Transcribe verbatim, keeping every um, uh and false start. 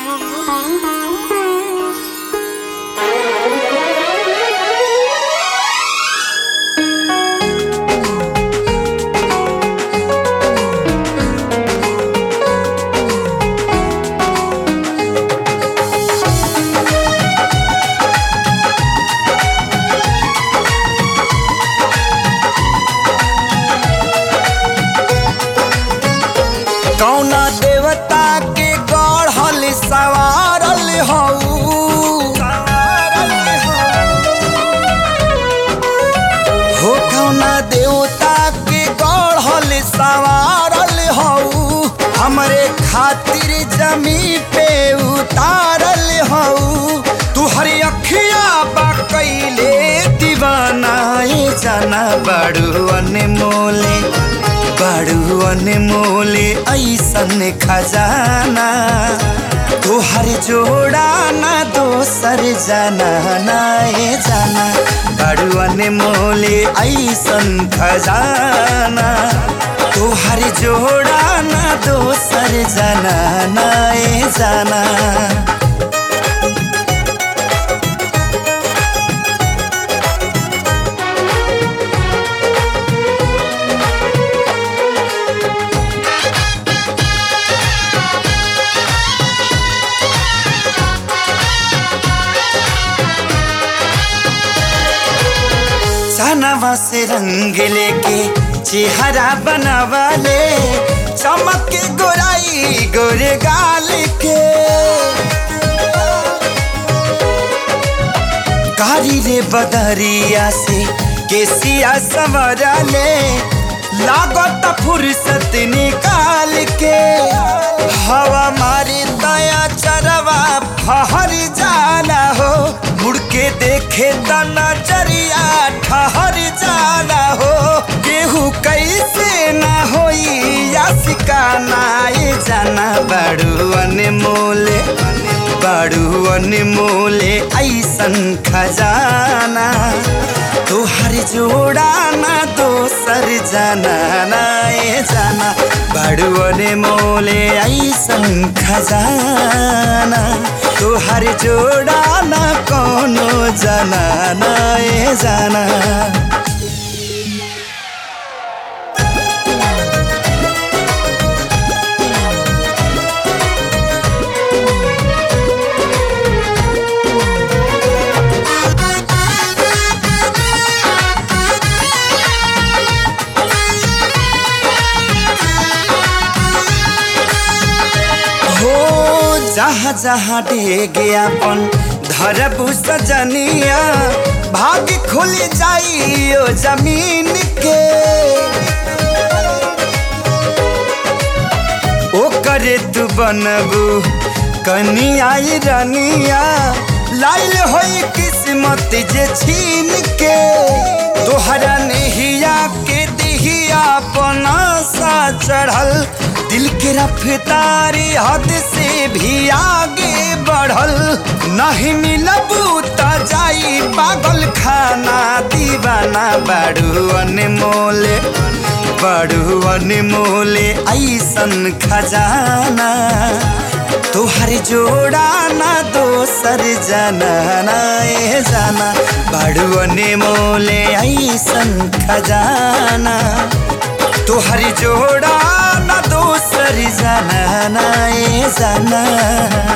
कौना देवता के गढ़ल सवारल हऊ हो कौना देवता के गढ़ल सवारल हऊ हमरे खातिर जमी पे उतारल हऊ तू हरी अखिया बा कैले दीवानाए जाना बड़ू अनमोले बड़ू अनमोले ऐसन खजाना तोहर जोड़ा ना दोसर जाना नाए जाना बड़ू अनमोले ऐसन खजाना तोहर जोड़ा ना दोसर जाना नाए जाना। चनवा से रंग लेके चेहरा बनावाले चमक के गोराई गोरे गाल के कारी रे बदरिया से केसिया संवराले लागत फुर्सत निकाल के हवा मारी दया चरवा फहर जाला हो मुड़ के देखे त नजरिया ठहर जाला हो केहू कैसे ना होई या सिकाना ये जाना बड़ू अनमोले बड़ू अनमोले ऐसन खजाना तोहर जोड़ा ना दोसर जाना ना ये जाना बड़ू अनमोले ऐसन खजाना तोहर जोड़ा ना कोनो जाना ना ये जाना। जहाँ जहाँ डेगे अपन धरबू सजनिया भाग खुल जाइयो जमीन के ओ करे तू बनबू कनिया रनिया लाइल होई किस्मत जे छीन के तोहरा नहिया के दिहिया अपना सा चढ़ल दिल के रफ्तारी हद से भी आगे बढ़ल नहीं मिलबू त जाई पागल खाना दीवाना बड़ू अनमोले बड़ू अनमोले ऐसन खजाना तोहर जोड़ा ना दोसर जाना ना ये जाना बड़ू अनमोले ऐसन खजाना तोहर जोड़ा ना दोसर जाना ना ये जाना।